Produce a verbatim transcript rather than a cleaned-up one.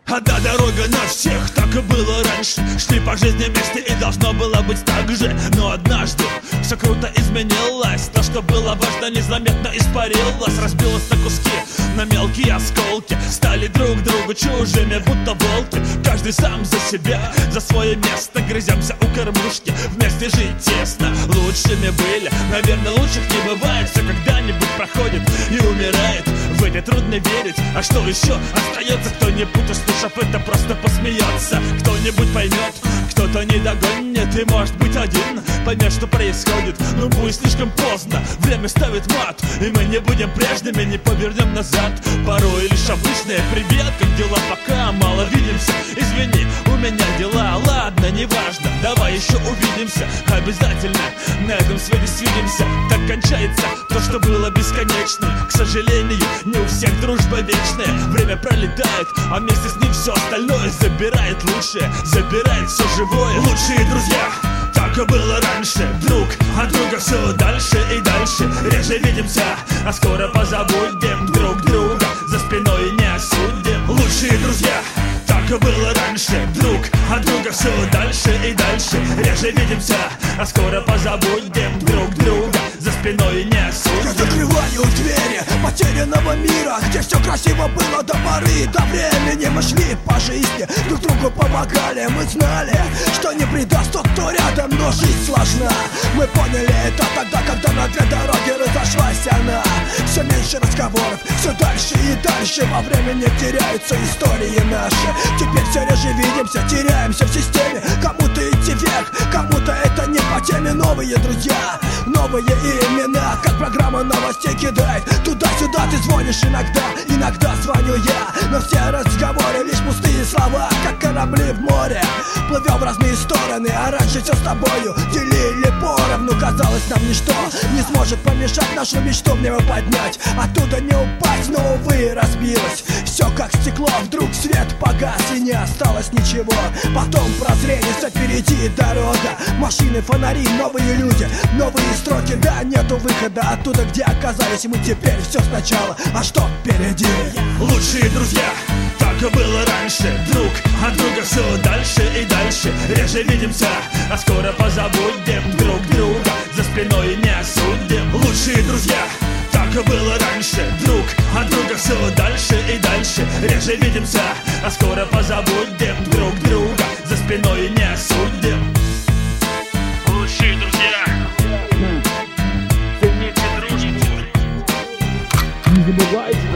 Одна дорога нас всех, так и было раньше. Шли по жизни вместе и должно было быть так же. Но однажды все круто изменилось. То, что было важно, незаметно испарилось. Разбилось на куски, на мелкие осколки. Стали друг другу чужими, будто волки. Каждый сам за себя, за свое место. Грыземся у кормушки, вместе жить тесно. Лучшими были, наверное, лучших не бывает. Все когда-нибудь проходит и умирает. В это трудно верить, а что еще остается? Кто-нибудь, услышав это, просто посмеется. Кто-нибудь поймет, кто-то не догонит. И может быть один поймет, что происходит. Но будет слишком поздно, время ставит мат. И мы не будем прежними, не повернем назад. Порой лишь обычное привет, как дела, пока мало видимся. Извини, у меня дела, ладно, неважно. Давай еще увидимся, обязательно на этом свете свидимся. Так кончается то, что было бесконечным. К сожалению, не у всех дружба вечная. Время пролетает, а вместе с ним все остальное. Забирает лучшее, забирает все живое. Лучшие друзья, так и было раньше. Друг от друга все дальше и дальше. Реже видимся, а скоро позабудем друг друга. За спиной не осудим. Лучшие друзья, так и было раньше. Друг от друга все дальше и дальше. Реже видимся, а скоро позабудем друг друга. За спиной не осудим. Я закрываю двери потерянного мира, где все красиво было до поры до времени. Мы шли по жизни, друг другу помогали. Мы знали, что не предаст тот, кто рядом, но жизнь сложна. Мы поняли это тогда, когда на две дороги разошлась она. Все меньше разговоров, все дальше и дальше. Во времени теряются истории наши. Теперь все реже видимся, теряемся в системе. Кому-то идти вверх, кому-то это не по теме. Новые друзья, новые имена, как программа новостей кидает. Туда-сюда ты звонишь иногда, иногда звоню я. Но все разговоры лишь пустые слова, как корабли в море. Плывем в разные стороны, а раньше все с тобою делили поровну. Казалось, нам ничто не сможет помешать нашу мечту в небо поднять. Оттуда не упасть, но увы, разбилось все как стекло. Вдруг свет погас и не осталось ничего. Потом прозрение, все впереди дорога. Машины, фонари, новые люди, новые строки. Да, нету выхода оттуда, где оказались мы теперь. Все сначала, а что впереди? Лучшие друзья, так и было раньше. Друг от друга все дальше и дальше. Реже видимся, а скоро позабудем друг друга. За спиной не осудим. Лучшие друзья, так и было раньше. Друг от друга все дальше и дальше. Реже видимся, а скоро позабудем друг друга. За спиной не осудим. Лучшие друзья, цените дружбу. Не забывайте